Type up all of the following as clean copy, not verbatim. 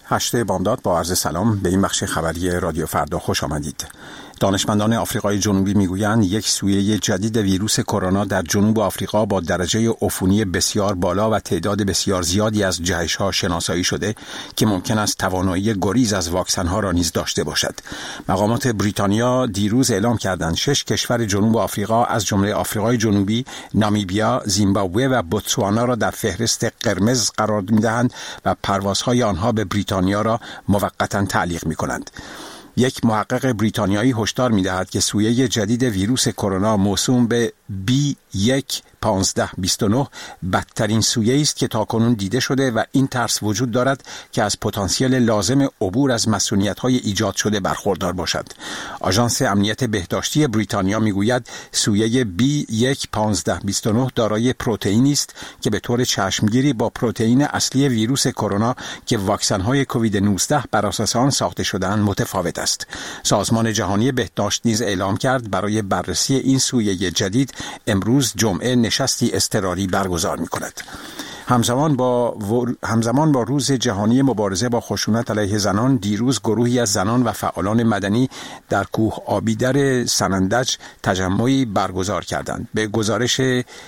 هشته بامداد با عرض سلام به این بخش خبری رادیو فردا خوش آمدید. دانشمندان آفریقای جنوبی میگویند یک سویه جدید ویروس کرونا در جنوب آفریقا با درجه عفونی بسیار بالا و تعداد بسیار زیادی از جهش‌ها شناسایی شده که ممکن است توانایی گریز از واکسن‌ها را نیز داشته باشد. مقامات بریتانیا دیروز اعلام کردند 6 کشور جنوب آفریقا از جمله آفریقای جنوبی، نامیبیا، زیمبابوه و بوتسوانا را در فهرست قرمز قرار می‌دهند و پروازهای آنها به بریتانیا را موقتاً تعلیق می‌کنند. یک محقق بریتانیایی هشدار می‌دهد که سویه جدید ویروس کرونا موسوم به B1.1529 بدترین سویه است که تاکنون دیده شده و این ترس وجود دارد که از پتانسیل لازم عبور از مسئولیت‌های ایجاد شده برخوردار باشد. آژانس امنیت بهداشتی بریتانیا میگوید سویه B1.1529 دارای پروتئینی است که به طور چشمگیری با پروتئین اصلی ویروس کرونا که واکسن‌های کووید 19 بر اساس آن ساخته شده‌اند متفاوت است. سازمان جهانی بهداشت نیز اعلام کرد برای بررسی این سویه جدید امروز جمعه نشستی اضطراری برگزار می‌کند. همزمان با روز جهانی مبارزه با خشونت علیه زنان، دیروز گروهی از زنان و فعالان مدنی در کوه آبیدر سنندج تجمعی برگزار کردند. به گزارش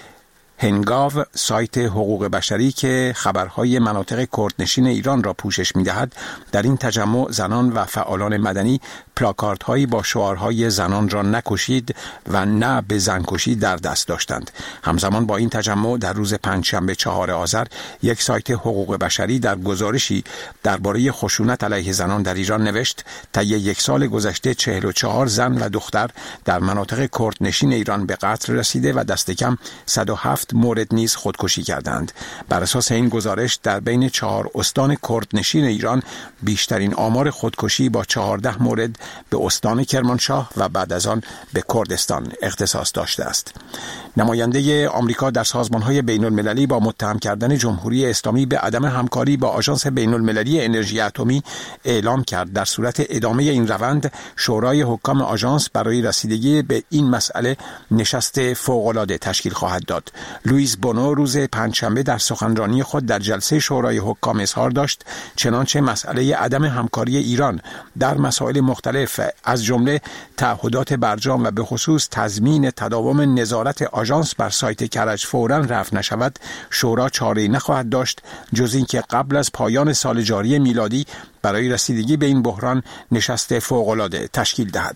هنگاو، سایت حقوق بشری که خبرهای مناطق کردنشین ایران را پوشش می‌دهد، در این تجمع زنان و فعالان مدنی پلاکاردهایی با شعارهای زنان را نکشید و نه به زنکشی در دست داشتند. همزمان با این تجمع در روز پنجشنبه 4 آذر یک سایت حقوق بشری در گزارشی درباره خشونت علیه زنان در ایران نوشت طی یک سال گذشته 44 زن و دختر در مناطق کردنشین ایران به قتل رسیده و دست کم 107 مورد نیز خودکشی کردند. بر اساس این گزارش در بین 4 استان کردنشین ایران بیشترین آمار خودکشی با 14 مورد به استان کرمانشاه و بعد از آن به کردستان اختصاص داشته است. نماینده آمریکا در سازمان‌های بین‌المللی با متهم کردن جمهوری اسلامی به عدم همکاری با آژانس بین‌المللی انرژی اتمی اعلام کرد در صورت ادامه این روند شورای حکام آژانس برای رسیدگی به این مسئله نشست فوق‌العاده تشکیل خواهد داد. لوئیس بونو روز پنجشنبه در سخنرانی خود در جلسه شورای حکام اظهار داشت چنانچه مسئله عدم همکاری ایران در مسائل مختلف از جمله تعهدات برجام و به خصوص تضمین تداوم نظارت آژانس بر سایت کرج فوراً رفع نشود، شورا چاره‌ای نخواهد داشت جز اینکه قبل از پایان سال جاری میلادی برای رسیدگی به این بحران نشست فوق‌العاده تشکیل دهد.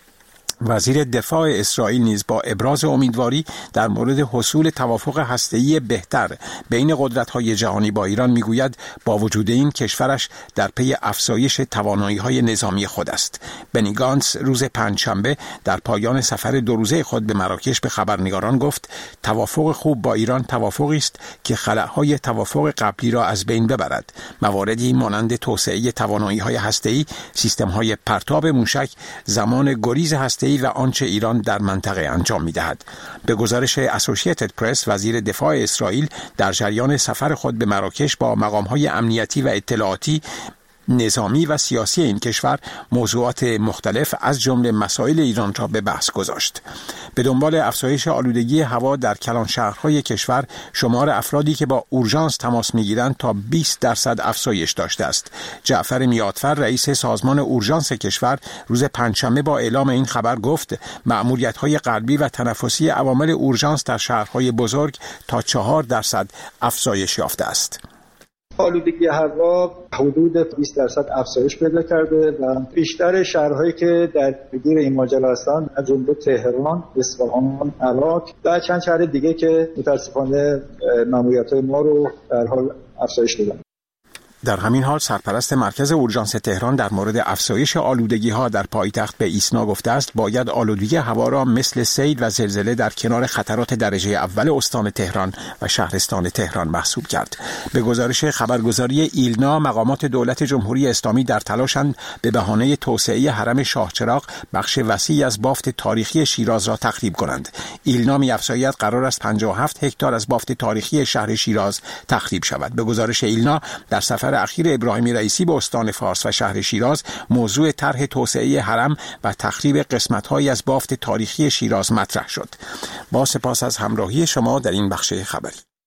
وزیر دفاع اسرائیل نیز با ابراز امیدواری در مورد حصول توافق هسته‌ای بهتر بین قدرت‌های جهانی با ایران میگوید با وجود این کشورش در پی افزایش توانایی‌های نظامی خود است. بنی گانتس روز پنجشنبه در پایان سفر 2 روزه خود به مراکش به خبرنگاران گفت توافق خوب با ایران توافقی است که خلأهای توافق قبلی را از بین ببرد. مواردی مانند توسعه توانایی‌های هسته‌ای، سیستم‌های پرتاب موشک، زمان گریز هسته‌ای و آنچه ایران در منطقه انجام می‌دهد. به گزارش اسوسییتد پرس، وزیر دفاع اسرائیل در جریان سفر خود به مراکش با مقام‌های امنیتی و اطلاعاتی، نظامی و سیاسی این کشور موضوعات مختلف از جمله مسائل ایران را به بحث گذاشت. به دنبال افزایش آلودگی هوا در کلان شهرهای کشور، شمار افرادی که با اورژانس تماس می‌گیرند تا 20% افزایش داشته است. جعفر میادفر، رئیس سازمان اورژانس کشور، روز پنجشنبه با اعلام این خبر گفت مأموریت‌های قلبی و تنفسی عوامل اورژانس در شهرهای بزرگ تا 4% افزایش یافته است. آلودگی هوا حدود 20% افزایش پیدا کرده و بیشتر شهرهایی که در گیر این ماجرا هستند از جمله تهران، اصفهان، عراق و چند شهر دیگه که متاسفانه ماموریت‌های ما رو در حال افزایش دادن. در همین حال سرپرست مرکز اورژانس تهران در مورد افزایش آلودگی‌ها در پایتخت به ایسنا گفته است باید آلودگی هوا را مثل سیل و زلزله در کنار خطرات درجه اول استان تهران و شهرستان تهران محسوب کرد. به گزارش خبرگزاری ایلنا، مقامات دولت جمهوری اسلامی در تلاشند به بهانه توسعه حرم شاهچراغ بخش وسیعی از بافت تاریخی شیراز را تخریب کنند. ایلنا می‌افزاید قرار است 57 هکتار از بافت تاریخی شهر شیراز تخریب شود. به گزارش ایلنا، در سفر اخیر ابراهیمی رئیسی به استان فارس و شهر شیراز موضوع طرح توسعه حرم و تخریب قسمت‌هایی از بافت تاریخی شیراز مطرح شد. با سپاس از همراهی شما در این بخش خبری.